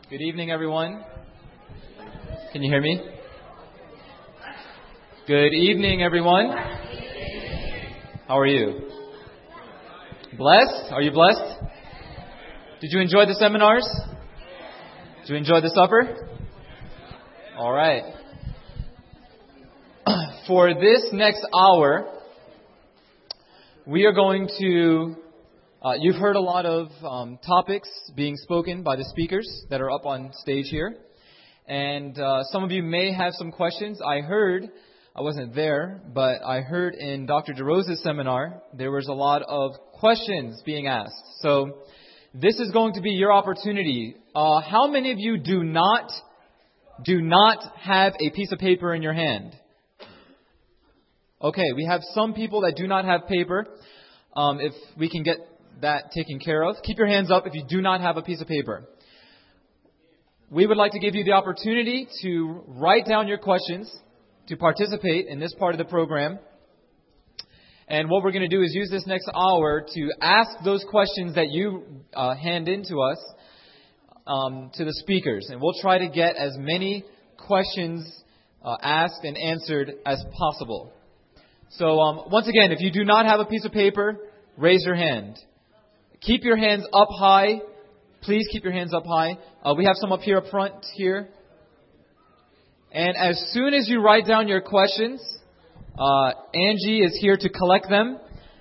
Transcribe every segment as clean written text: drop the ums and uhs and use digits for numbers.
Good evening, everyone. Can you hear me? Good evening, everyone. How are you? Blessed? Are you blessed? Did you enjoy the seminars? Did you enjoy the supper? All right. For this next hour, we are going to... you've heard a lot of topics being spoken by the speakers that are up on stage here. And some of you may have some questions. I wasn't there, but I heard in Dr. DeRosa's seminar, there was a lot of questions being asked. So this is going to be your opportunity. How many of you do not have a piece of paper in your hand? Okay, we have some people that do not have paper. If we can get that taken care of, keep your hands up if you do not have a piece of paper. We would like to give you the opportunity to write down your questions, to participate in this part of the program. And what we're going to do is use this next hour to ask those questions that you hand in to us, to the speakers. And we'll try to get as many questions asked and answered as possible. So once again, if you do not have a piece of paper, raise your hand. Keep your hands up high. Please keep your hands up high. We have some up here up front here. And as soon as you write down your questions, Angie is here to collect them.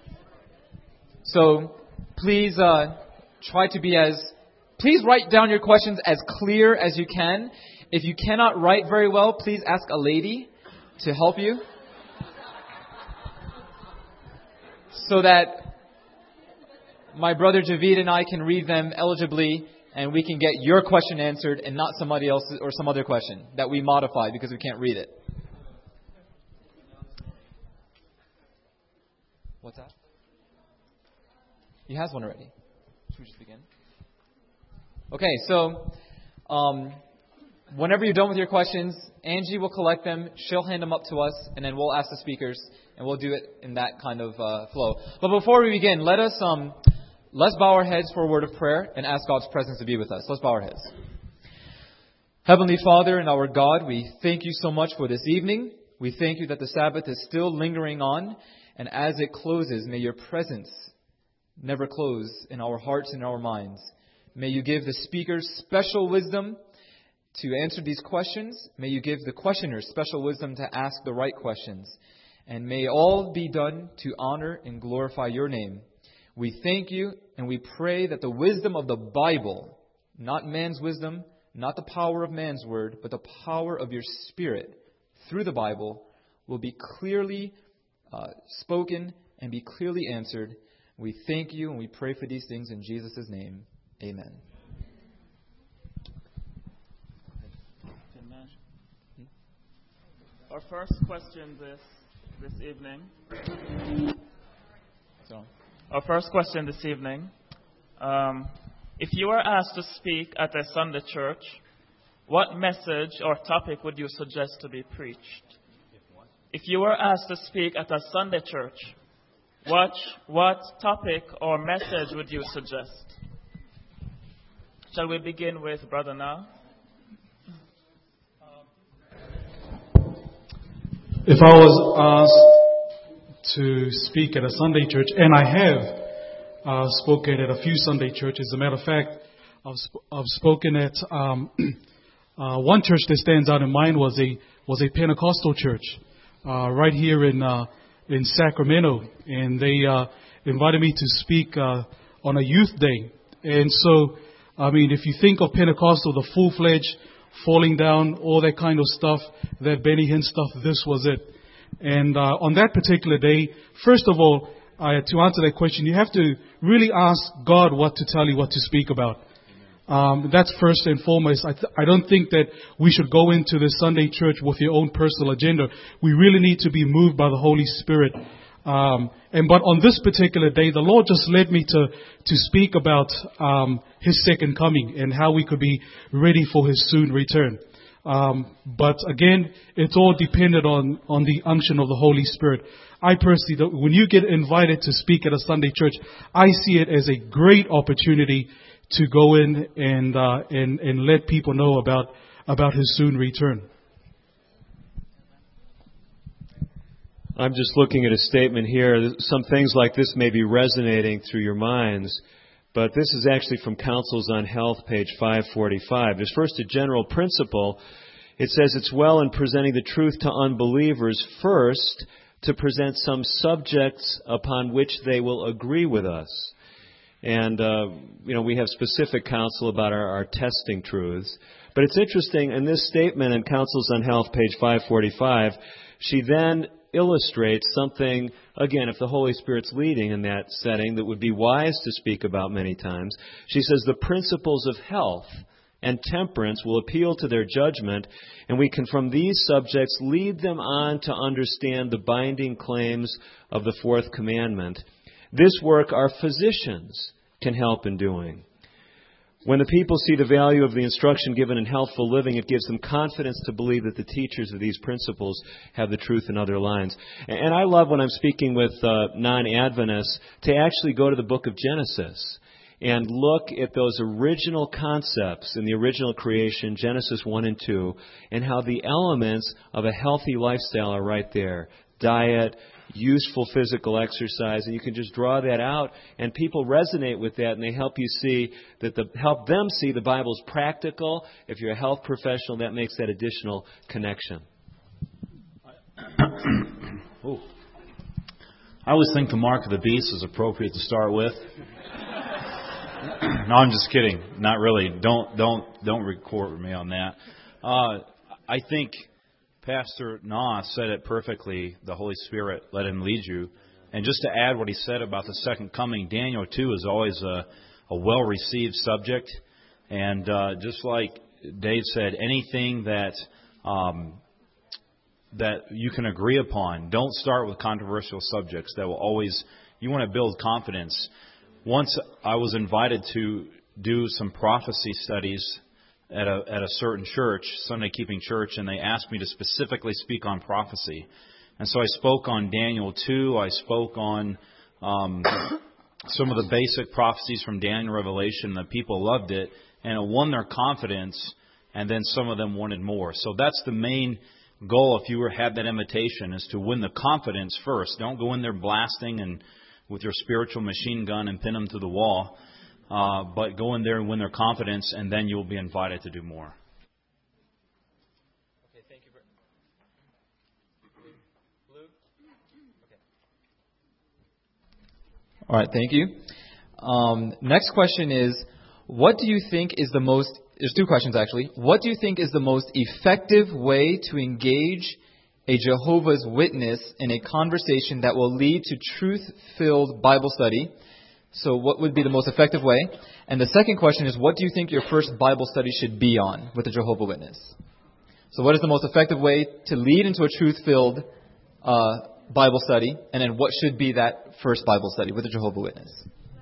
So please please write down your questions as clear as you can. If you cannot write very well, please ask a lady to help you, so that my brother Javid and I can read them eligibly, and we can get your question answered and not somebody else's or some other question that we modify because we can't read it. What's that? He has one already. Should we just begin? Okay, so whenever you're done with your questions, Angie will collect them. She'll hand them up to us, and then we'll ask the speakers, and we'll do it in that kind of flow. But before we begin, let's bow our heads for a word of prayer and ask God's presence to be with us. Let's bow our heads. Heavenly Father and our God, we thank you so much for this evening. We thank you that the Sabbath is still lingering on, and as it closes, may your presence never close in our hearts and our minds. May you give the speakers special wisdom to answer these questions. May you give the questioners special wisdom to ask the right questions. And may all be done to honor and glorify your name. We thank you and we pray that the wisdom of the Bible, not man's wisdom, not the power of man's word, but the power of your Spirit through the Bible will be clearly spoken and be clearly answered. We thank you and we pray for these things in Jesus' name. Amen. Our first question this evening. Our first question this evening. If you were asked to speak at a Sunday church, what message or topic would you suggest to be preached? If you were asked to speak at a Sunday church, what topic or message would you suggest? Shall we begin with Brother Na? If I was asked to speak at a Sunday church, and I have spoken at a few Sunday churches. As a matter of fact, I've spoken at one church that stands out in mind was a Pentecostal church right here in Sacramento, and they invited me to speak on a youth day. And so, I mean, if you think of Pentecostal, the full-fledged falling down, all that kind of stuff, that Benny Hinn stuff, this was it. And on that particular day, first of all, to answer that question, you have to really ask God what to tell you, what to speak about. That's first and foremost. I don't think that we should go into the Sunday church with your own personal agenda. We really need to be moved by the Holy Spirit. But on this particular day, the Lord just led me to speak about His second coming and how we could be ready for His soon return. But again, it's all dependent on the unction of the Holy Spirit. I personally, when you get invited to speak at a Sunday church, I see it as a great opportunity to go in and let people know about His soon return. I'm just looking at a statement here. Some things like this may be resonating through your minds, but this is actually from Counsels on Health, page 545. There's first a general principle. It says it's well in presenting the truth to unbelievers first to present some subjects upon which they will agree with us. And, we have specific counsel about our testing truths. But it's interesting, in this statement in Counsels on Health, page 545, she then illustrates something, again, if the Holy Spirit's leading in that setting, that would be wise to speak about many times. She says the principles of health and temperance will appeal to their judgment, and we can from these subjects lead them on to understand the binding claims of the fourth commandment. This work our physicians can help in doing. When the people see the value of the instruction given in healthful living, it gives them confidence to believe that the teachers of these principles have the truth in other lines. And I love when I'm speaking with non-Adventists to actually go to the book of Genesis and look at those original concepts in the original creation, Genesis 1 and 2, and how the elements of a healthy lifestyle are right there. Diet, useful physical exercise, and you can just draw that out, and people resonate with that, and they help them see the Bible's practical. If you're a health professional, that makes that additional connection. I always think the mark of the beast is appropriate to start with. No, I'm just kidding. Not really. Don't record me on that. I think Pastor Na said it perfectly. The Holy Spirit, let Him lead you. And just to add what he said about the second coming, Daniel 2 is always a well-received subject. And just like Dave said, anything that you can agree upon, don't start with controversial subjects. That will always, you want to build confidence. Once I was invited to do some prophecy studies at a certain church, Sunday Keeping Church, and they asked me to specifically speak on prophecy. And so I spoke on Daniel 2. I spoke on some of the basic prophecies from Daniel Revelation. The people loved it, and it won their confidence, and then some of them wanted more. So that's the main goal if you had that invitation, is to win the confidence first. Don't go in there blasting and with your spiritual machine gun and pin them to the wall. But go in there and win their confidence, and then you'll be invited to do more. Okay, thank you. Blue? Okay. All right, thank you. Next question is, what do you think is the most... There's two questions, actually. What do you think is the most effective way to engage a Jehovah's Witness in a conversation that will lead to truth-filled Bible study? So what would be the most effective way? And the second question is, what do you think your first Bible study should be on with a Jehovah's Witness? So what is the most effective way to lead into a truth-filled Bible study? And then what should be that first Bible study with a Jehovah's Witness?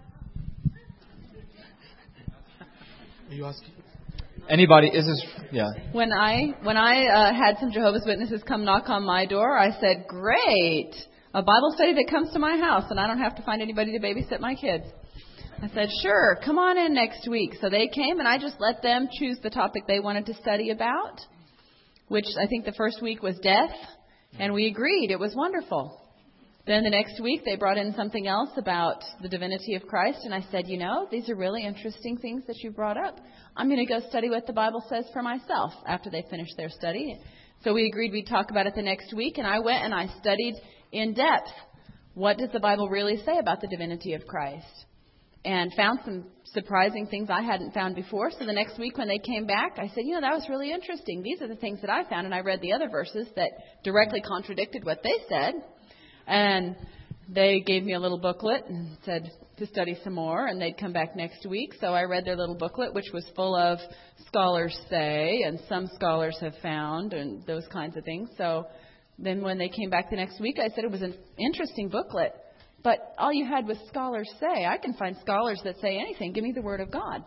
Are you asking? Anybody? Is this? Yeah. When I had some Jehovah's Witnesses come knock on my door, I said, "Great, a Bible study that comes to my house, and I don't have to find anybody to babysit my kids." I said, "Sure, come on in next week." So they came, and I just let them choose the topic they wanted to study about, which I think the first week was death, and we agreed. It was wonderful. Then the next week, they brought in something else about the divinity of Christ, and I said, these are really interesting things that you brought up. I'm going to go study what the Bible says for myself after they finished their study. So we agreed we'd talk about it the next week, and I went and I studied in depth, what does the Bible really say about the divinity of Christ? And found some surprising things I hadn't found before. So the next week when they came back, I said, that was really interesting. These are the things that I found. And I read the other verses that directly contradicted what they said. And they gave me a little booklet and said to study some more, and they'd come back next week. So I read their little booklet, which was full of scholars say, and some scholars have found, and those kinds of things. So then when they came back the next week, I said it was an interesting booklet, but all you had was scholars say. I can find scholars that say anything. Give me the Word of God.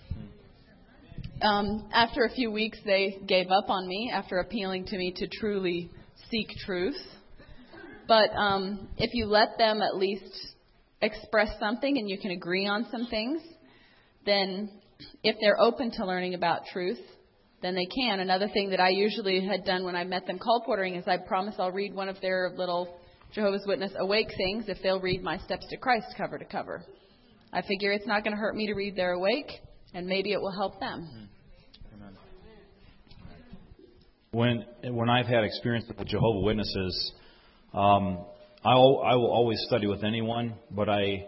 After a few weeks, they gave up on me after appealing to me to truly seek truth. But if you let them at least express something and you can agree on some things, then if they're open to learning about truth, then they can. Another thing that I usually had done when I met them colportering is I promise I'll read one of their little Jehovah's Witness awake things if they'll read my Steps to Christ cover to cover. I figure it's not going to hurt me to read their awake, and maybe it will help them. When I've had experience with the Jehovah's Witnesses, I will always study with anyone, but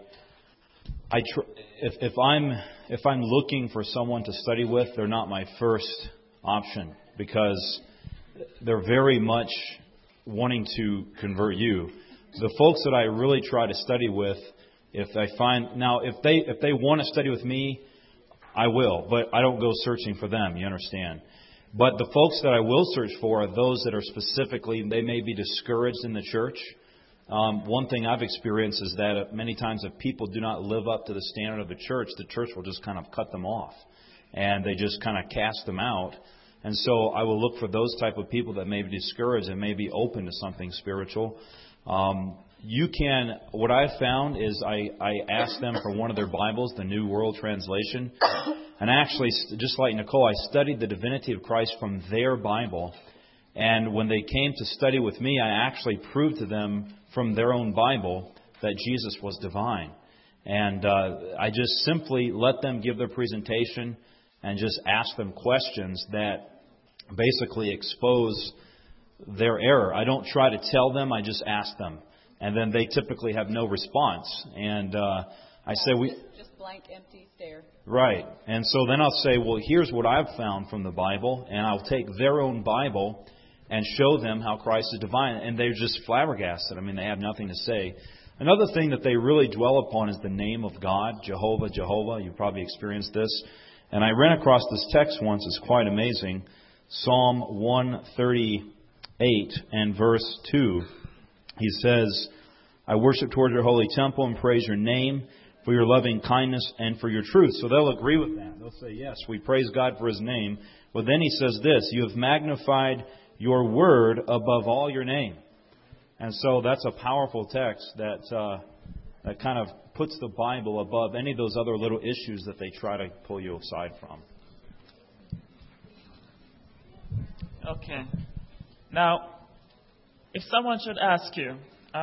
if I'm looking for someone to study with, they're not my first option because they're very much wanting to convert you. The folks that I really try to study with, if they want to study with me, I will, but I don't go searching for them, you understand. But the folks that I will search for are those that are specifically, they may be discouraged in the church. One thing I've experienced is that many times if people do not live up to the standard of the church will just kind of cut them off. And they just kind of cast them out. And so I will look for those type of people that may be discouraged and may be open to something spiritual. What I've found is I ask them for one of their Bibles, the New World Translation. And actually, just like Nicole, I studied the divinity of Christ from their Bible. And when they came to study with me, I actually proved to them from their own Bible that Jesus was divine. And I just simply let them give their presentation and just ask them questions that basically expose their error. I don't try to tell them, I just ask them. And then they typically have no response. And I say, just blank, empty stare. Right. And so then I'll say, well, here's what I've found from the Bible. And I'll take their own Bible and show them how Christ is divine. And they're just flabbergasted. I mean, they have nothing to say. Another thing that they really dwell upon is the name of God, Jehovah, Jehovah. You've probably experienced this. And I ran across this text once. It's quite amazing. Psalm 138 and verse 2. He says, I worship toward your holy temple and praise your name for your loving kindness and for your truth. So they'll agree with that. They'll say, yes, we praise God for his name. But then he says this, you have magnified your word above all your name. And so that's a powerful text that kind of puts the Bible above any of those other little issues that they try to pull you aside from. Okay. Now, if someone should ask you,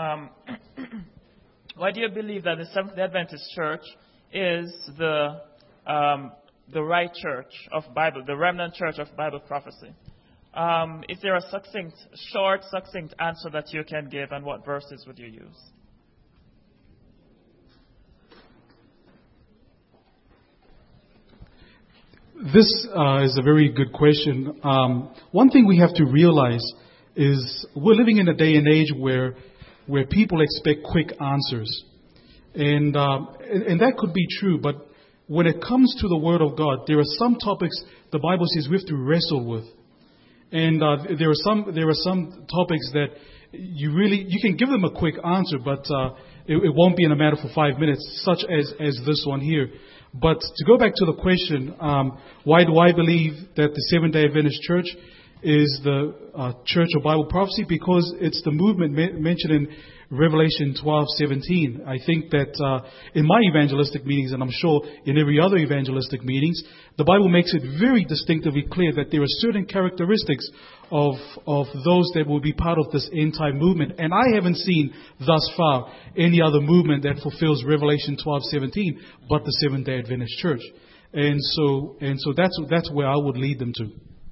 why do you believe that the Seventh-day Adventist Church is the right church of Bible, the remnant church of Bible prophecy? Is there a short, succinct answer that you can give, and what verses would you use? This is a very good question. One thing we have to realize is we're living in a day and age where people expect quick answers. And that could be true, but when it comes to the Word of God, there are some topics the Bible says we have to wrestle with. And there are some topics that you can give them a quick answer, but it won't be in a matter for 5 minutes, such as this one here. But to go back to the question, why do I believe that the Seventh-day Adventist Church is the Church of Bible Prophecy? Because it's the movement mentioned in Revelation 12:17. I think that in my evangelistic meetings, and I'm sure in every other evangelistic meetings, the Bible makes it very distinctively clear that there are certain characteristics of those that will be part of this end-time movement. And I haven't seen thus far any other movement that fulfills Revelation 12:17 but the Seventh-day Adventist Church. And so that's where I would lead them to.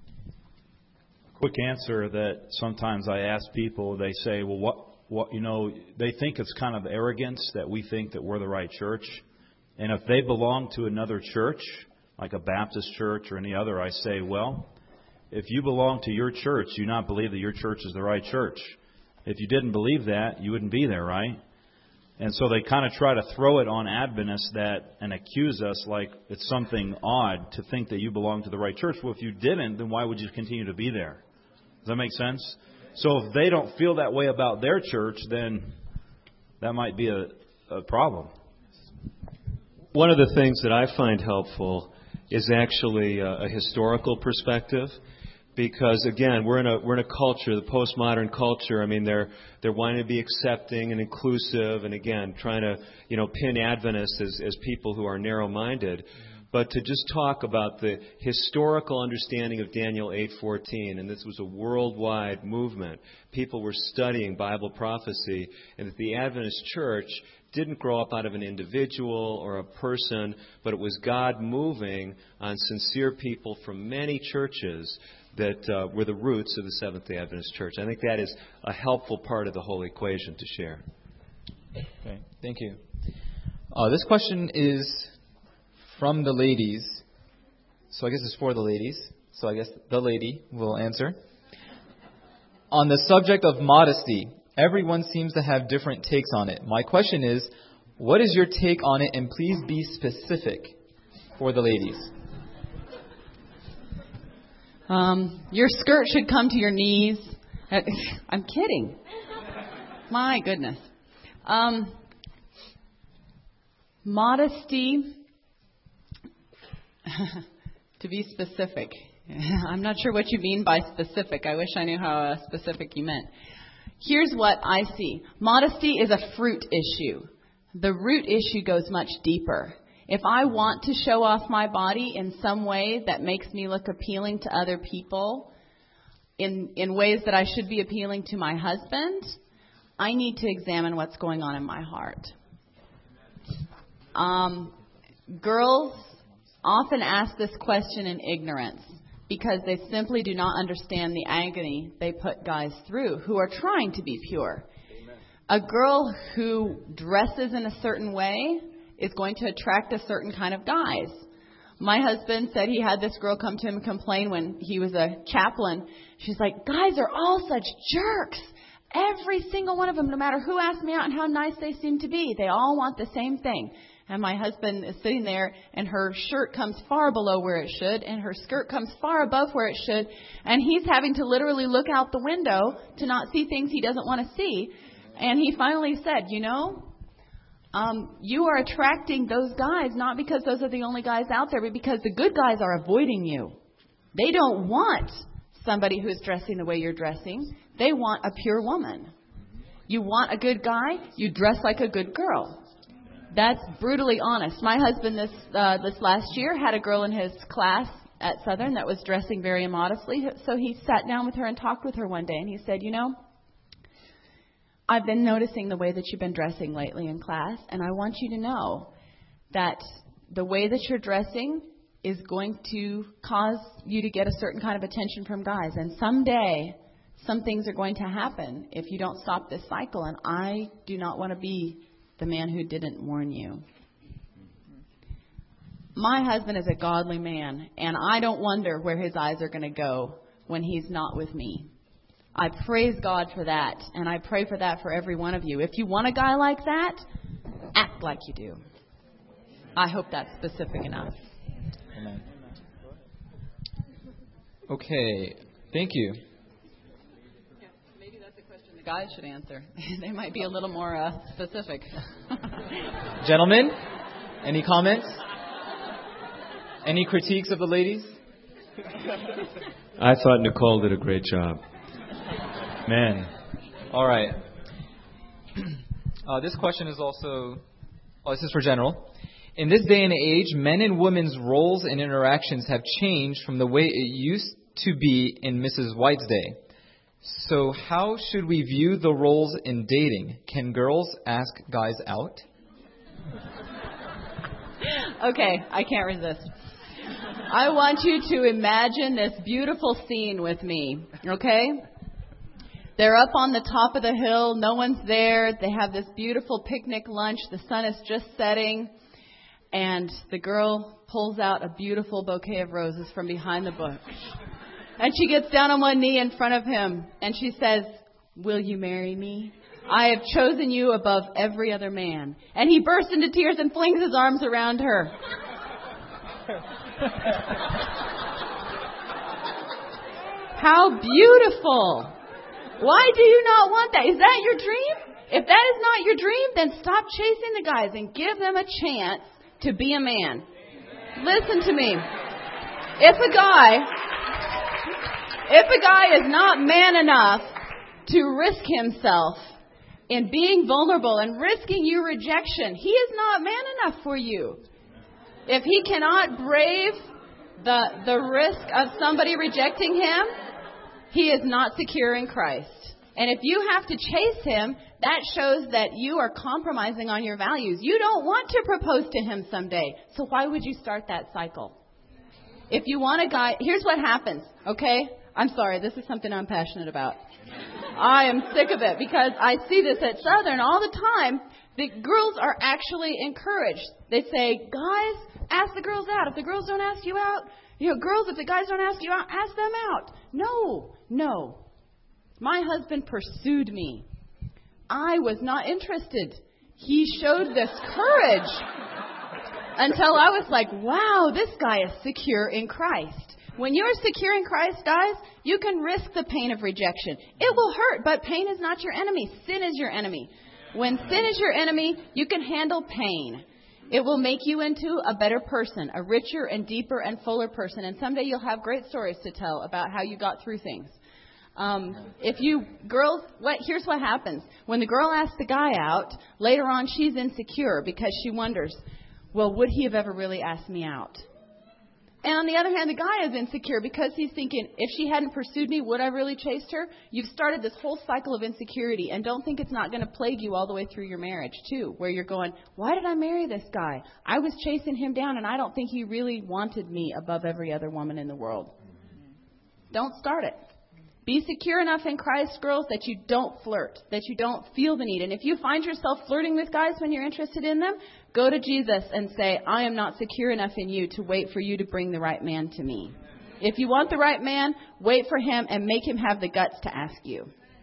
Quick answer that sometimes I ask people, they say, well, what they think it's kind of arrogance that we think that we're the right church. And if they belong to another church, like a Baptist church or any other, I say, well, if you belong to your church, you not believe that your church is the right church. If you didn't believe that, you wouldn't be there, right? And so they kind of try to throw it on Adventists and accuse us like it's something odd to think that you belong to the right church. Well, if you didn't, then why would you continue to be there? Does that make sense? So if they don't feel that way about their church, then that might be a problem. One of the things that I find helpful is actually a historical perspective, because again, we're in a culture, the postmodern culture. I mean, they're wanting to be accepting and inclusive, and again, trying to pin Adventists as people who are narrow-minded. but to just talk about the historical understanding of Daniel 8:14, and this was a worldwide movement. People were studying Bible prophecy, and that the Adventist Church didn't grow up out of an individual or a person, but it was God moving on sincere people from many churches that were the roots of the Seventh-day Adventist Church. I think that is a helpful part of the whole equation to share. Okay, thank you. This question is from the ladies. So I guess it's for the ladies. So I guess the lady will answer. On the subject of modesty, everyone seems to have different takes on it. My question is, what is your take on it? And please be specific for the ladies. Your skirt should come to your knees. I'm kidding. My goodness. Modesty, to be specific. I'm not sure what you mean by specific. I wish I knew how specific you meant. Here's what I see. Modesty is a fruit issue. The root issue goes much deeper. If I want to show off my body in some way that makes me look appealing to other people, in ways that I should be appealing to my husband, I need to examine what's going on in my heart. Girls often ask this question in ignorance because they simply do not understand the agony they put guys through who are trying to be pure. Amen. A girl who dresses in a certain way is going to attract a certain kind of guys. My husband said he had this girl come to him and complain when he was a chaplain. She's like, guys are all such jerks. Every single one of them, no matter who asks me out and how nice they seem to be, they all want the same thing. And my husband is sitting there, and her shirt comes far below where it should, and her skirt comes far above where it should, and he's having to literally look out the window to not see things he doesn't want to see. And he finally said, you are attracting those guys not because those are the only guys out there, but because the good guys are avoiding you. They don't want somebody who's dressing the way you're dressing. They want a pure woman. You want a good guy, you dress like a good girl. That's brutally honest. My husband this last year had a girl in his class at Southern that was dressing very immodestly. So he sat down with her and talked with her one day, and he said, I've been noticing the way that you've been dressing lately in class, and I want you to know that the way that you're dressing is going to cause you to get a certain kind of attention from guys. And someday, some things are going to happen if you don't stop this cycle, and I do not want to be the man who didn't warn you. My husband is a godly man, and I don't wonder where his eyes are going to go when he's not with me. I praise God for that, and I pray for that for every one of you. If you want a guy like that, act like you do. I hope that's specific enough. Amen. Okay, thank you. Maybe that's a question the guys should answer. They might be a little more specific. Gentlemen, any comments? Any critiques of the ladies? I thought Nicole did a great job. Man. All right. This question is also... this is for general. In this day and age, men and women's roles and interactions have changed from the way it used to be in Mrs. White's day. So how should we view the roles in dating? Can girls ask guys out? Okay, I can't resist. I want you to imagine this beautiful scene with me, okay? They're up on the top of the hill. No one's there. They have this beautiful picnic lunch. The sun is just setting. And the girl pulls out a beautiful bouquet of roses from behind the bush. And she gets down on one knee in front of him. And she says, "Will you marry me? I have chosen you above every other man." And he bursts into tears and flings his arms around her. How beautiful. Why do you not want that? Is that your dream? If that is not your dream, then stop chasing the guys and give them a chance to be a man. Listen to me. If a guy is not man enough to risk himself in being vulnerable and risking your rejection, he is not man enough for you. If he cannot brave the risk of somebody rejecting him, he is not secure in Christ. And if you have to chase him, that shows that you are compromising on your values. You don't want to propose to him someday. So why would you start that cycle? If you want a guy, here's what happens, okay? I'm sorry, this is something I'm passionate about. I am sick of it because I see this at Southern all the time. The girls are actually encouraged. They say, guys, ask the girls out. If the girls don't ask you out, girls, if the guys don't ask you out, ask them out. No. My husband pursued me. I was not interested. He showed this courage until I was like, wow, this guy is secure in Christ. When you're secure in Christ, guys, you can risk the pain of rejection. It will hurt, but pain is not your enemy. Sin is your enemy. When sin is your enemy, you can handle pain. It will make you into a better person, a richer and deeper and fuller person. And someday you'll have great stories to tell about how you got through things. Here's what happens. When the girl asks the guy out, later on she's insecure because she wonders, well, would he have ever really asked me out? And on the other hand, the guy is insecure because he's thinking, if she hadn't pursued me, would I really chased her? You've started this whole cycle of insecurity, and don't think it's not going to plague you all the way through your marriage, too, where you're going, why did I marry this guy? I was chasing him down, and I don't think he really wanted me above every other woman in the world. Don't start it. Be secure enough in Christ, girls, that you don't flirt, that you don't feel the need. And if you find yourself flirting with guys when you're interested in them, go to Jesus and say, I am not secure enough in you to wait for you to bring the right man to me. If you want the right man, wait for him and make him have the guts to ask you.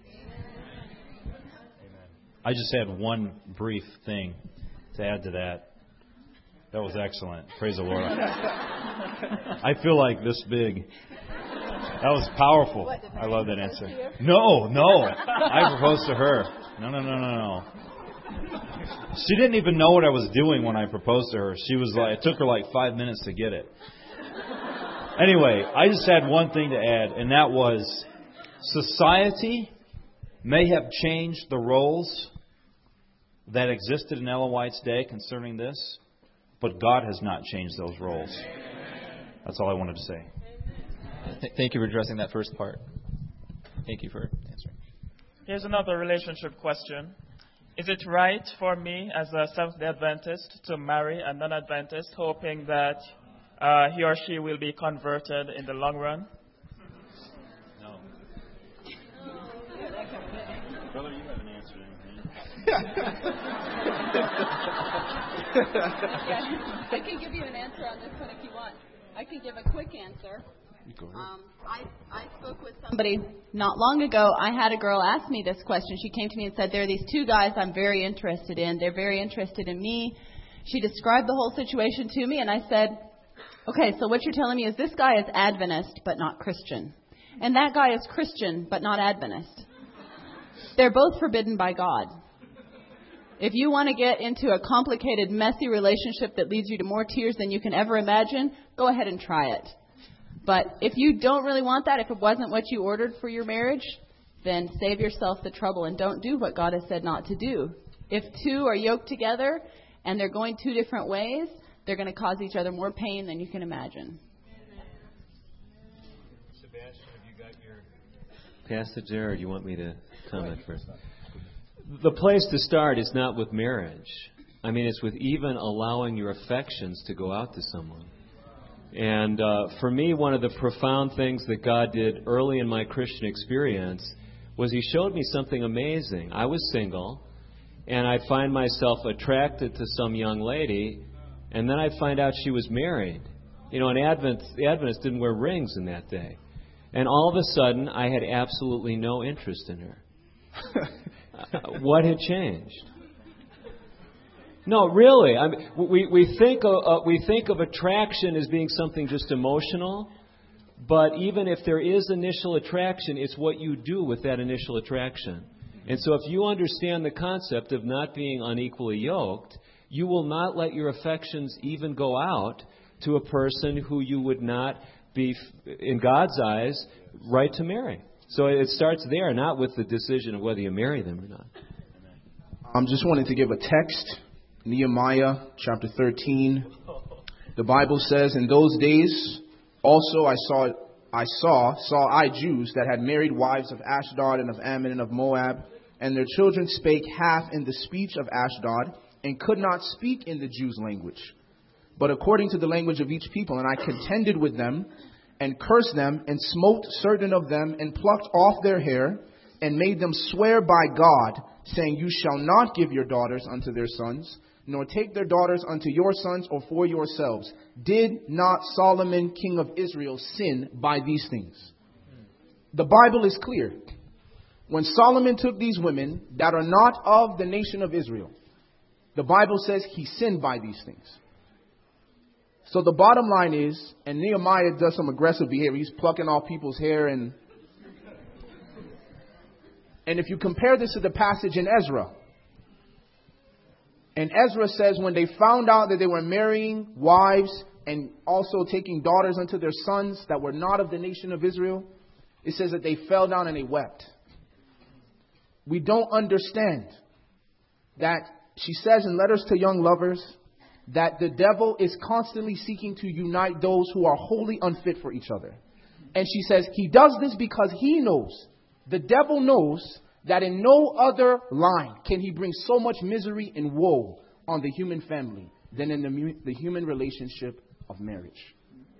I just had one brief thing to add to that. That was excellent. Praise the Lord. I feel like this big. That was powerful. I love that answer. No. I proposed to her. No. She didn't even know what I was doing when I proposed to her. She was like, it took her like 5 minutes to get it. Anyway, I just had one thing to add, and that was society may have changed the roles that existed in Ellen White's day concerning this, but God has not changed those roles. That's all I wanted to say. Thank you for addressing that first part. Thank you for answering. Here's another relationship question. Is it right for me as a Seventh-day Adventist to marry a non-Adventist hoping that he or she will be converted in the long run? No. Brother, you haven't answered anything. I can give you an answer on this one if you want. I can give a quick answer. I spoke with somebody not long ago. I had a girl ask me this question. She came to me and said, there are these two guys I'm very interested in. They're very interested in me. She described the whole situation to me, and I said, okay, so what you're telling me is this guy is Adventist but not Christian. And that guy is Christian but not Adventist. They're both forbidden by God. If you want to get into a complicated, messy relationship that leads you to more tears than you can ever imagine, go ahead and try it. But if you don't really want that, if it wasn't what you ordered for your marriage, then save yourself the trouble and don't do what God has said not to do. If two are yoked together and they're going two different ways, they're going to cause each other more pain than you can imagine. Sebastian, have you got your passage there, or do you want me to comment first? The place to start is not with marriage. I mean, it's with even allowing your affections to go out to someone. And for me, one of the profound things that God did early in my Christian experience was He showed me something amazing. I was single, and I'd find myself attracted to some young lady, and then I'd find out she was married. You know, the Adventists didn't wear rings in that day. And all of a sudden, I had absolutely no interest in her. What had changed? No, really. I mean, we think of attraction as being something just emotional, but even if there is initial attraction, it's what you do with that initial attraction. And so if you understand the concept of not being unequally yoked, you will not let your affections even go out to a person who you would not be, in God's eyes, right to marry. So it starts there, not with the decision of whether you marry them or not. I'm just wanting to give a text. Nehemiah chapter 13, The Bible says, in those days also I saw Jews that had married wives of Ashdod and of Ammon and of Moab, and their children spake half in the speech of Ashdod, and could not speak in the Jews' language, but according to the language of each people. And I contended with them, and cursed them, and smote certain of them, and plucked off their hair, and made them swear by God, saying, You shall not give your daughters unto their sons, nor take their daughters unto your sons or for yourselves. Did not Solomon, king of Israel, sin by these things? The Bible is clear. When Solomon took these women that are not of the nation of Israel, the Bible says he sinned by these things. So the bottom line is, and Nehemiah does some aggressive behavior. He's plucking off people's hair. And if you compare this to the passage in Ezra, and Ezra says when they found out that they were marrying wives and also taking daughters unto their sons that were not of the nation of Israel, it says that they fell down and they wept. We don't understand that she says in Letters to Young Lovers that the devil is constantly seeking to unite those who are wholly unfit for each other. And she says he does this because he knows, the devil knows, that in no other line can he bring so much misery and woe on the human family than in the human relationship of marriage.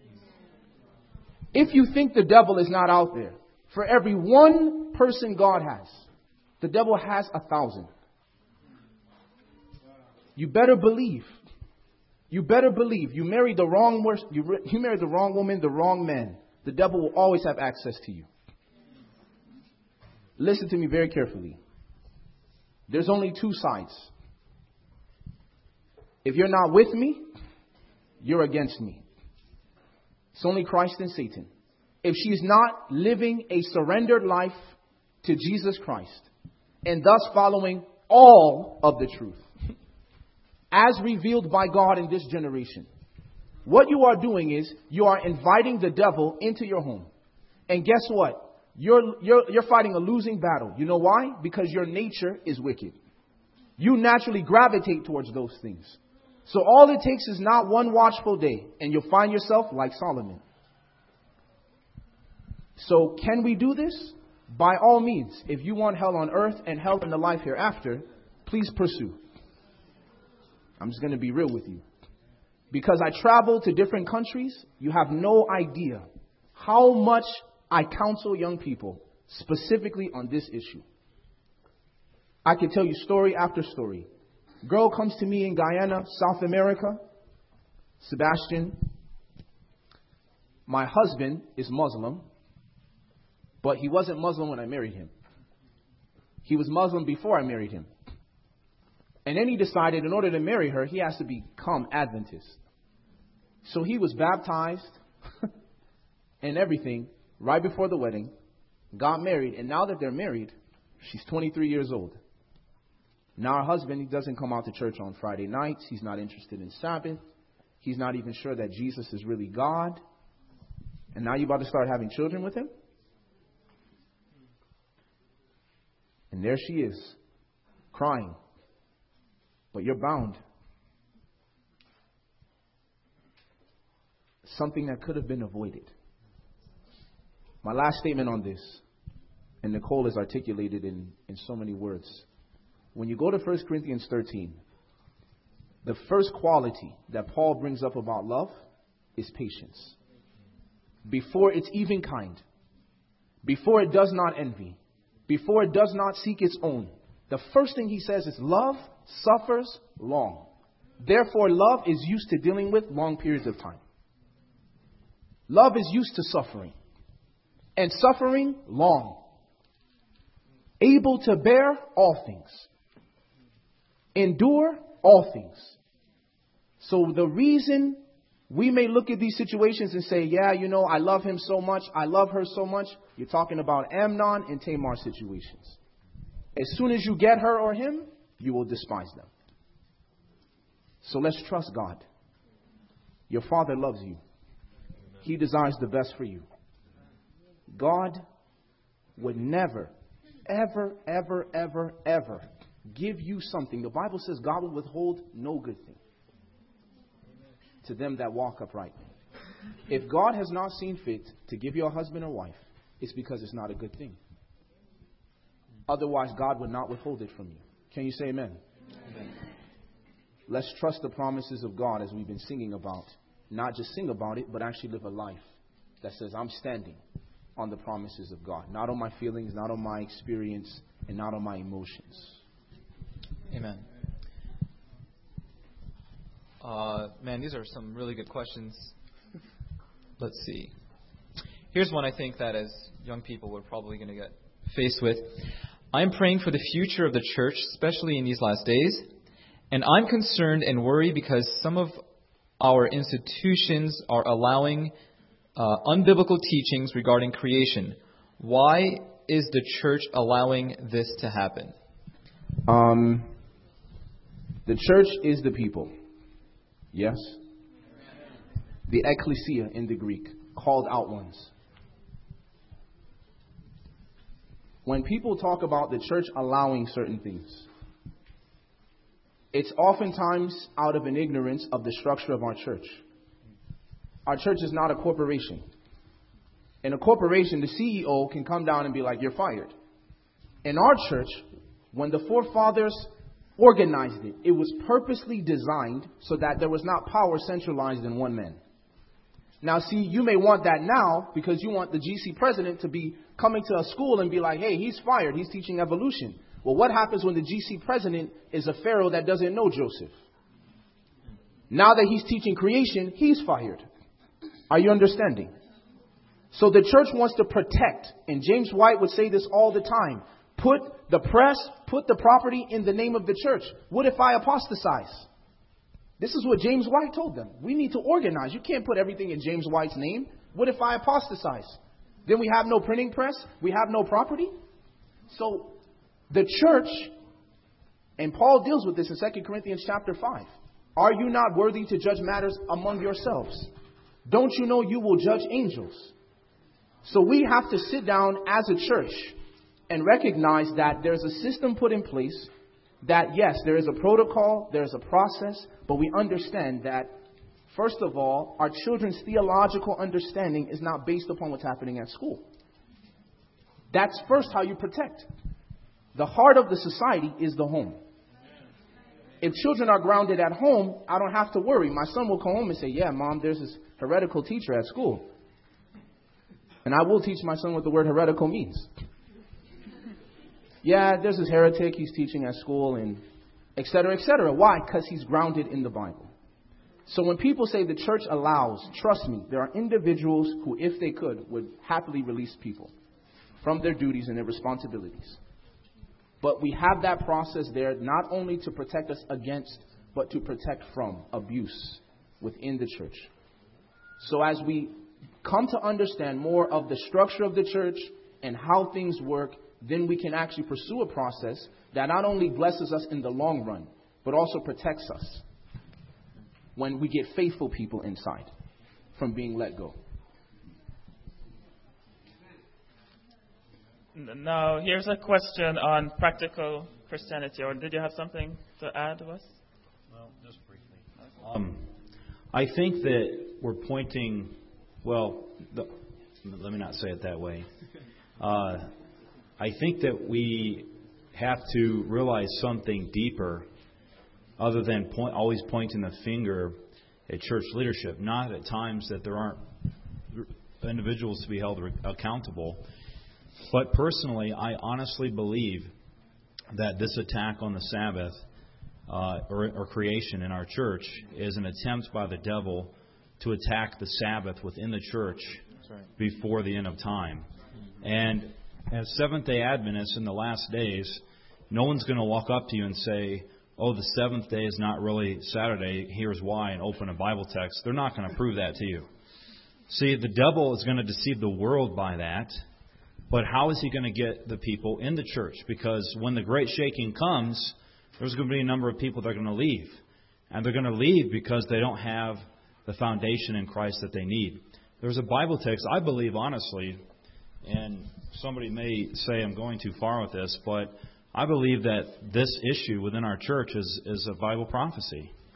If you think the devil is not out there, for every one person God has, the devil has 1,000. You better believe. You better believe. You married the wrong woman, the wrong man. The devil will always have access to you. Listen to me very carefully. There's only two sides. If you're not with me, you're against me. It's only Christ and Satan. If she's not living a surrendered life to Jesus Christ and thus following all of the truth as revealed by God in this generation, what you are doing is you are inviting the devil into your home. And guess what? You're fighting a losing battle. You know why? Because your nature is wicked. You naturally gravitate towards those things. So all it takes is not one watchful day, and you'll find yourself like Solomon. So can we do this? By all means. If you want hell on earth and hell in the life hereafter, please pursue. I'm just going to be real with you. Because I travel to different countries, you have no idea how much I counsel young people specifically on this issue. I can tell you story after story. Girl comes to me in Guyana, South America. Sebastian, my husband is Muslim, but he wasn't Muslim when I married him. He was Muslim before I married him. And then he decided in order to marry her, he has to become Adventist. So he was baptized and everything right before the wedding, got married, and now that they're married, she's 23 years old. Now her husband, he doesn't come out to church on Friday nights. He's not interested in Sabbath. He's not even sure that Jesus is really God. And now you're about to start having children with him? And there she is, crying. But you're bound. Something that could have been avoided. My last statement on this, and Nicole has articulated in so many words. When you go to 1 Corinthians 13, the first quality that Paul brings up about love is patience. Before it's even kind, before it does not envy, before it does not seek its own, the first thing he says is love suffers long. Therefore, love is used to dealing with long periods of time. Love is used to suffering. And suffering long. Able to bear all things. Endure all things. So the reason we may look at these situations and say, yeah, you know, I love him so much, I love her so much. You're talking about Amnon and Tamar situations. As soon as you get her or him, you will despise them. So let's trust God. Your Father loves you. He desires the best for you. God would never, ever, ever, ever, ever give you something. The Bible says God will withhold no good thing. to them that walk uprightly. If God has not seen fit to give you a husband or wife, it's because it's not a good thing. Otherwise, God would not withhold it from you. Can you say amen? Amen. Let's trust the promises of God as we've been singing about. Not just sing about it, but actually live a life that says, I'm standing on the promises of God. Not on my feelings, not on my experience, and not on my emotions. Amen. Man, these are some really good questions. Let's see. Here's one I think that as young people we're probably going to get faced with. I'm praying for the future of the church, especially in these last days. And I'm concerned and worried because some of our institutions are allowing unbiblical teachings regarding creation. Why is the church allowing this to happen? The church is the people. Yes? The ecclesia in the Greek, called out ones. When people talk about the church allowing certain things, it's oftentimes out of an ignorance of the structure of our church. Our church is not a corporation. In a corporation, the CEO can come down and be like, you're fired. In our church, when the forefathers organized it, it was purposely designed so that there was not power centralized in one man. Now, see, you may want that now because you want the GC president to be coming to a school and be like, hey, he's fired. He's teaching evolution. Well, what happens when the GC president is a pharaoh that doesn't know Joseph? Now that he's teaching creation, he's fired. Are you understanding? So the church wants to protect, and James White would say this all the time, put the press, put the property in the name of the church. What if I apostatize? This is what James White told them. We need to organize. You can't put everything in James White's name. What if I apostatize? Then we have no printing press. We have no property. So the church, and Paul deals with this in 2 Corinthians chapter 5. Are you not worthy to judge matters among yourselves? Don't you know you will judge angels? So we have to sit down as a church and recognize that there's a system put in place that, yes, there is a protocol, there's a process, but we understand that, first of all, our children's theological understanding is not based upon what's happening at school. That's first how you protect. The heart of the society is the home. If children are grounded at home, I don't have to worry. My son will come home and say, yeah, Mom, there's this heretical teacher at school. And I will teach my son what the word heretical means. Yeah, there's this heretic he's teaching at school and et cetera, et cetera. Why? Because he's grounded in the Bible. So when people say the church allows, trust me, there are individuals who, if they could, would happily release people from their duties and their responsibilities. But we have that process there not only to protect us against, but to protect from abuse within the church. So as we come to understand more of the structure of the church and how things work, then we can actually pursue a process that not only blesses us in the long run, but also protects us when we get faithful people inside from being let go. Now, here's a question on practical Christianity. Or did you have something to add, Wes? Well, just briefly. I think that we're pointing, let me not say it that way. I think that we have to realize something deeper other than always pointing the finger at church leadership. Not at times that there aren't individuals to be held accountable. But personally, I honestly believe that this attack on the Sabbath or creation in our church is an attempt by the devil to attack the Sabbath within the church before the end of time. And as Seventh-day Adventists in the last days, no one's going to walk up to you and say, oh, the seventh day is not really Saturday, here's why, and open a Bible text. They're not going to prove that to you. See, the devil is going to deceive the world by that. But how is he going to get the people in the church? Because when the great shaking comes, there's going to be a number of people that are going to leave. And they're going to leave because they don't have the foundation in Christ that they need. There's a Bible text, I believe honestly, and somebody may say I'm going too far with this, but I believe that this issue within our church is a Bible prophecy.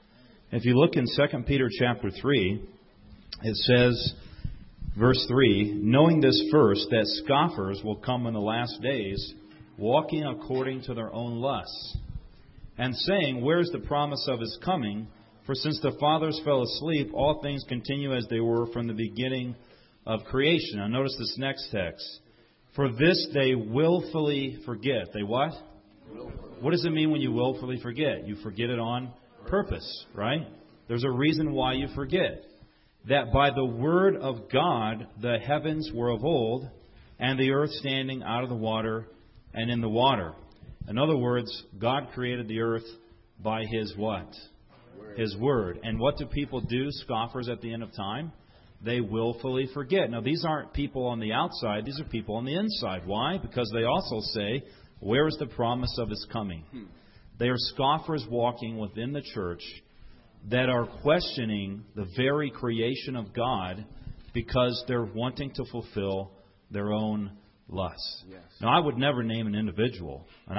If you look in 2 Peter chapter 3, it says, verse 3, knowing this first, that scoffers will come in the last days, walking according to their own lusts, and saying, where's the promise of His coming? For since the fathers fell asleep, all things continue as they were from the beginning of creation. Now notice this next text. For this they willfully forget. They what? What does it mean when you willfully forget? You forget it on purpose, right? There's a reason why you forget. That by the word of God the heavens were of old, and the earth standing out of the water and in the water. In other words, God created the earth by His what? His word. And what do people do, scoffers at the end of time? They willfully forget. Now, these aren't people on the outside. These are people on the inside. Why? Because they also say, where is the promise of His coming? They are scoffers walking within the church that are questioning the very creation of God because they're wanting to fulfill their own lusts. Yes. Now, I would never name an individual, and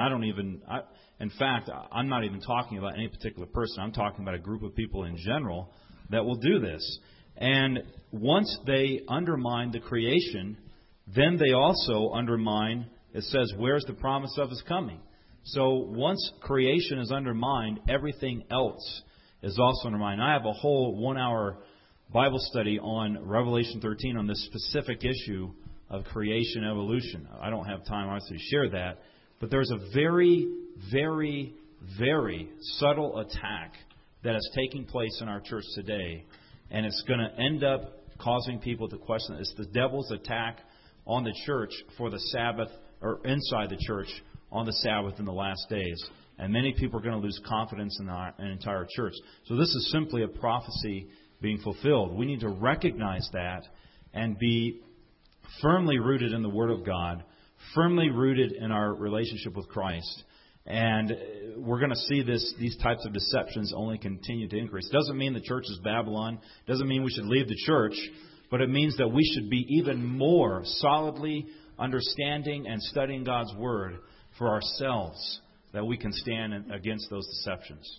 in fact, I'm not even talking about any particular person. I'm talking about a group of people in general that will do this. And once they undermine the creation, then they also undermine, it says, where's the promise of His coming? So once creation is undermined, everything else is also undermined. I have a whole 1-hour Bible study on Revelation 13 on this specific issue of creation evolution. I don't have time, obviously, to share that. But there's a very, very, very subtle attack that is taking place in our church today. And it's going to end up causing people to question it. It's the devil's attack on the church for the Sabbath, or inside the church on the Sabbath in the last days. And many people are going to lose confidence in an entire church. So this is simply a prophecy being fulfilled. We need to recognize that and be firmly rooted in the Word of God, firmly rooted in our relationship with Christ. And we're going to see these types of deceptions only continue to increase. It doesn't mean the church is Babylon. It doesn't mean we should leave the church. But it means that we should be even more solidly understanding and studying God's Word for ourselves, that we can stand against those deceptions.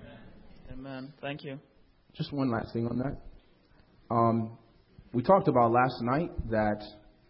Amen. Thank you. Just one last thing on that. We talked about last night that,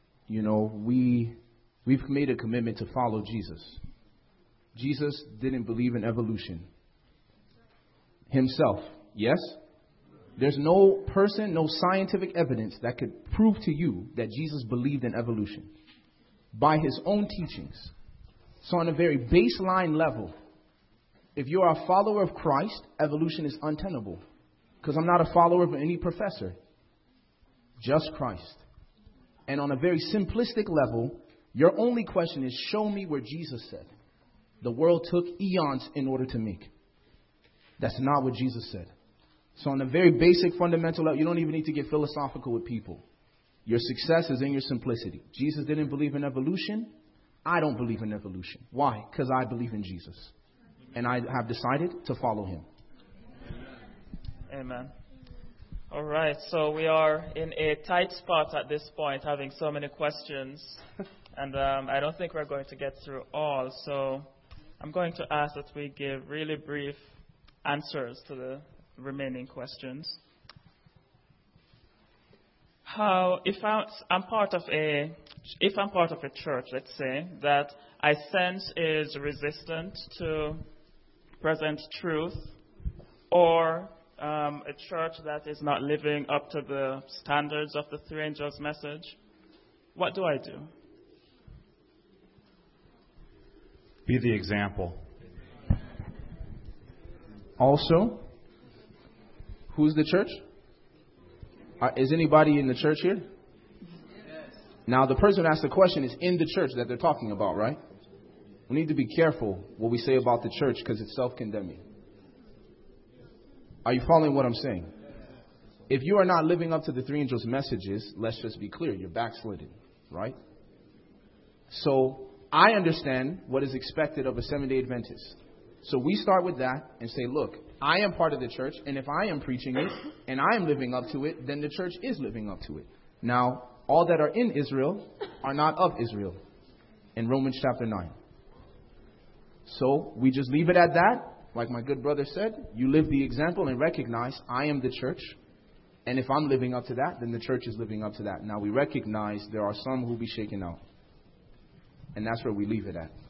we've made a commitment to follow Jesus. Jesus didn't believe in evolution himself. Yes? There's no person, no scientific evidence that could prove to you that Jesus believed in evolution by His own teachings. So on a very baseline level, if you are a follower of Christ, evolution is untenable. Because I'm not a follower of any professor. Just Christ. And on a very simplistic level, your only question is, show me where Jesus said the world took eons in order to make. That's not what Jesus said. So on a very basic, fundamental level, you don't even need to get philosophical with people. Your success is in your simplicity. Jesus didn't believe in evolution. I don't believe in evolution. Why? Because I believe in Jesus. And I have decided to follow Him. Amen. All right, so we are in a tight spot at this point, having so many questions. And I don't think we're going to get through all. So I'm going to ask that we give really brief answers to the remaining questions. If I'm part of a church, let's say, that I sense is resistant to present truth, or a church that is not living up to the standards of the three angels' message, what do I do? Be the example. Also, who's the church? Is anybody in the church here? Yes. Now, the person who asked the question is in the church that they're talking about, right? We need to be careful what we say about the church because it's self-condemning. Are you following what I'm saying? If you are not living up to the three angels' messages, let's just be clear, you're backslidden, right? So I understand what is expected of a Seventh-day Adventist. So we start with that and say, look, I am part of the church, and if I am preaching it and I am living up to it, then the church is living up to it. Now, all that are in Israel are not of Israel in Romans chapter 9. So we just leave it at that, like my good brother said, you live the example and recognize I am the church. And if I'm living up to that, then the church is living up to that. Now we recognize there are some who will be shaken out. And that's where we leave it at.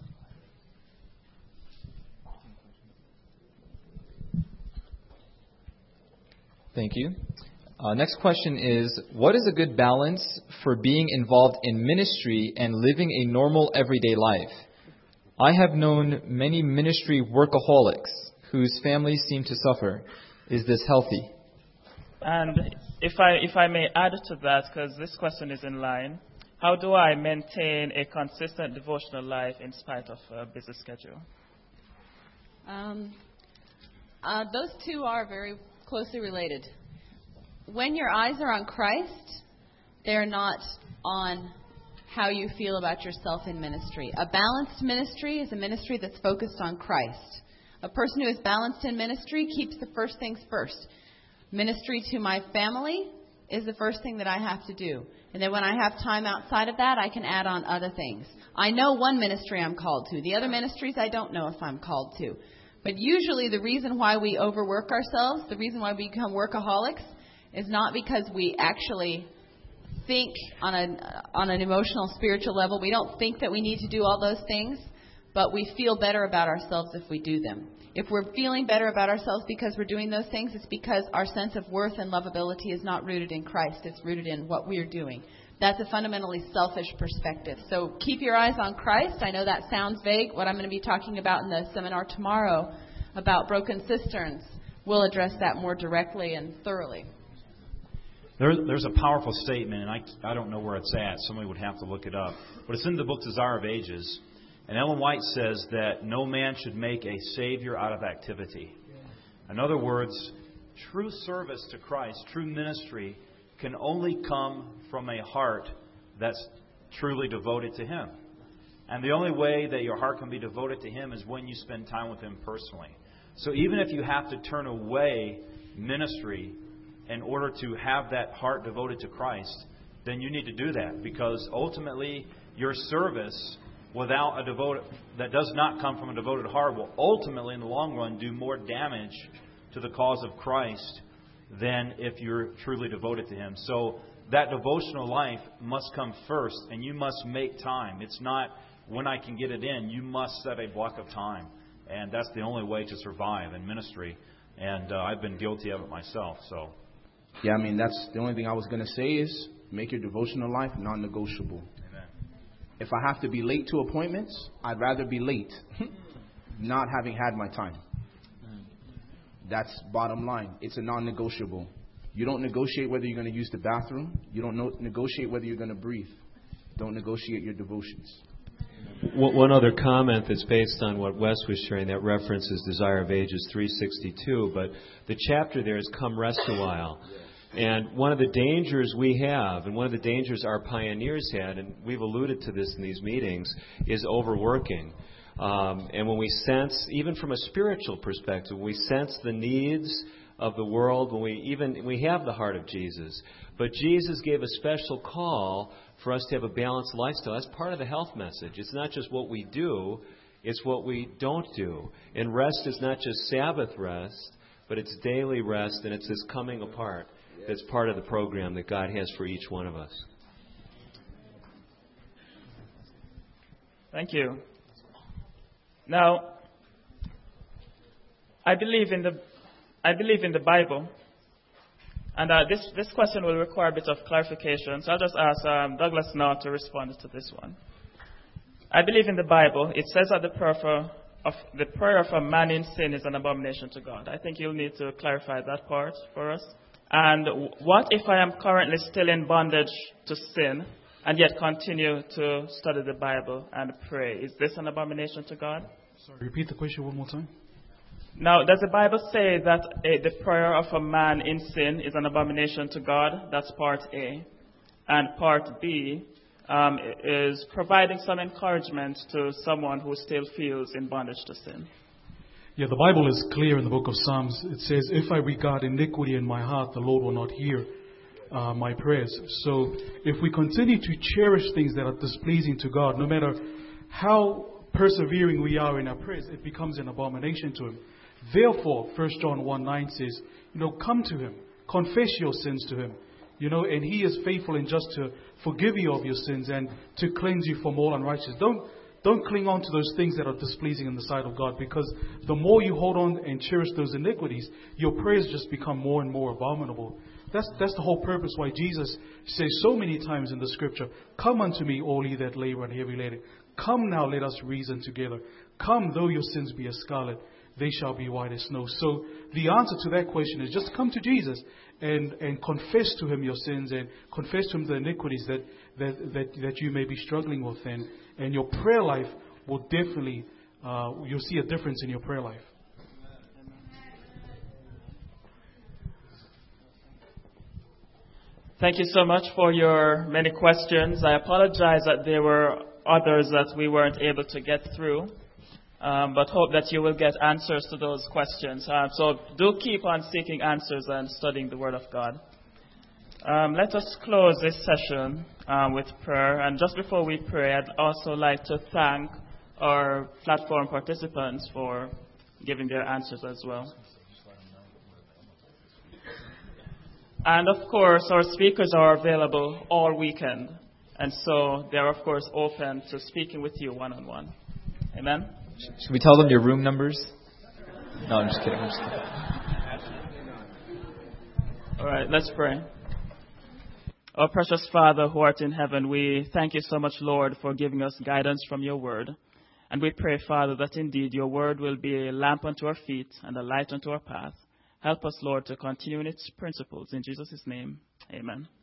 Thank you. Next question is, what is a good balance for being involved in ministry and living a normal everyday life? I have known many ministry workaholics whose families seem to suffer. Is this healthy? And if I may add to that, because this question is in line, how do I maintain a consistent devotional life in spite of a busy schedule? Those two are very closely related. When your eyes are on Christ, they're not on how you feel about yourself in ministry. A balanced ministry is a ministry that's focused on Christ. A person who is balanced in ministry keeps the first things first. Ministry to my family is the first thing that I have to do. And then when I have time outside of that, I can add on other things. I know one ministry I'm called to. The other ministries I don't know if I'm called to. But usually the reason why we overwork ourselves, the reason why we become workaholics, is not because we actually think on an emotional, spiritual level. We don't think that we need to do all those things, but we feel better about ourselves if we do them. If we're feeling better about ourselves because we're doing those things, it's because our sense of worth and lovability is not rooted in Christ. It's rooted in what we're doing. That's a fundamentally selfish perspective. So keep your eyes on Christ. I know that sounds vague. What I'm going to be talking about in the seminar tomorrow about broken cisterns will address that more directly and thoroughly. There's a powerful statement, and I don't know where it's at. Somebody would have to look it up. But it's in the book Desire of Ages. And Ellen White says that no man should make a savior out of activity. In other words, true service to Christ, true ministry, can only come from a heart that's truly devoted to Him. And the only way that your heart can be devoted to Him is when you spend time with Him personally. So even if you have to turn away ministry in order to have that heart devoted to Christ, then you need to do that, because ultimately your service without a devoted, that does not come from a devoted heart, will ultimately in the long run do more damage to the cause of Christ than if you're truly devoted to Him. So that devotional life must come first, and you must make time. It's not when I can get it in. You must set a block of time, and that's the only way to survive in ministry. And I've been guilty of it myself. So. Yeah, I mean, that's the only thing I was going to say is make your devotional life non-negotiable. Amen. If I have to be late to appointments, I'd rather be late, not having had my time. That's bottom line. It's a non-negotiable. You don't negotiate whether you're going to use the bathroom. You don't negotiate whether you're going to breathe. Don't negotiate your devotions. One other comment that's based on what Wes was sharing, that references Desire of Ages 362, but the chapter there is Come Rest a While. And one of the dangers we have, and one of the dangers our pioneers had, and we've alluded to this in these meetings, is overworking. And when we sense, even from a spiritual perspective, we sense the needs of the world, when we have the heart of Jesus. But Jesus gave a special call for us to have a balanced lifestyle. That's part of the health message. It's not just what we do, it's what we don't do. And rest is not just Sabbath rest, but it's daily rest, and it's this coming apart that's part of the program that God has for each one of us. Thank you. Now, I believe in the Bible, and this question will require a bit of clarification. So I'll just ask Douglas now to respond to this one. I believe in the Bible. It says that the prayer of a man in sin is an abomination to God. I think you'll need to clarify that part for us. And what if I am currently still in bondage to sin and yet continue to study the Bible and pray? Is this an abomination to God? Sorry, repeat the question one more time. Now, does the Bible say that the prayer of a man in sin is an abomination to God? That's part A. And part B is providing some encouragement to someone who still feels in bondage to sin. Yeah, the Bible is clear in the book of Psalms. It says, if I regard iniquity in my heart, the Lord will not hear my prayers. So if we continue to cherish things that are displeasing to God, no matter how persevering we are in our prayers, it becomes an abomination to Him. Therefore, 1 John 1:9 says, come to Him, confess your sins to Him, and He is faithful and just to forgive you of your sins and to cleanse you from all unrighteousness. Don't cling on to those things that are displeasing in the sight of God, because the more you hold on and cherish those iniquities, your prayers just become more and more abominable. That's the whole purpose why Jesus says so many times in the Scripture, "Come unto me, all ye that labor and heavy laden. Come now, let us reason together. Come, though your sins be as scarlet, they shall be white as snow." So the answer to that question is just come to Jesus and confess to Him your sins and confess to Him the iniquities that you may be struggling with, and your prayer life will definitely, you'll see a difference in your prayer life. Thank you so much for your many questions. I apologize that there were others that we weren't able to get through, but hope that you will get answers to those questions. So do keep on seeking answers and studying the Word of God. Let us close this session with prayer. And just before we pray, I'd also like to thank our platform participants for giving their answers as well. And of course, our speakers are available all weekend. And so they're, of course, open to speaking with you one-on-one. Amen? Should we tell them your room numbers? No, I'm just kidding. All right, let's pray. Our precious Father who art in heaven, we thank you so much, Lord, for giving us guidance from your word. And we pray, Father, that indeed your word will be a lamp unto our feet and a light unto our path. Help us, Lord, to continue in its principles. In Jesus' name, amen.